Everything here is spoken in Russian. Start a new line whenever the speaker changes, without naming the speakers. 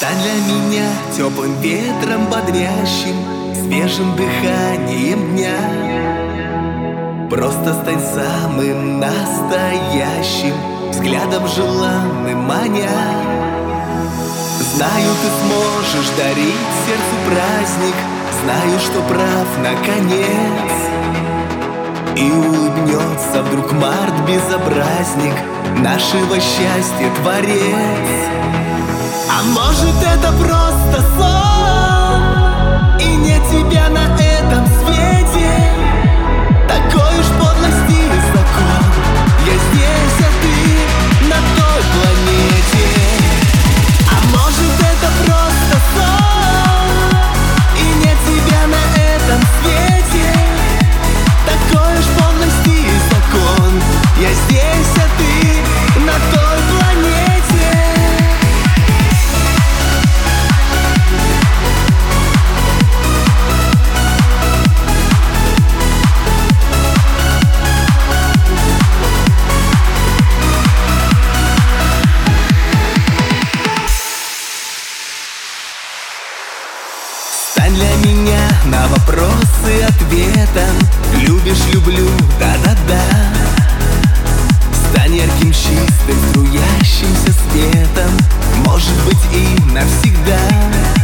Стань для меня теплым ветром бодрящим, свежим дыханием дня. Просто стань самым настоящим, взглядом желанным маня. Знаю, ты сможешь дарить сердцу праздник, знаю, что прав наконец. И улыбнется вдруг март-безобразник, нашего счастья творец. А может, это просто сон, и нет тебя на этом свете. Такой уж подлости и закон, я здесь, а ты на той планете. А может, это просто сон, и нет тебя на этом свете. Такой уж подлости и закон, я здесь, а ты на той планете. Стань для меня на вопросы ответом. Любишь, люблю, да-да-да. Стань ярким, чистым, струящимся светом, может быть, и навсегда.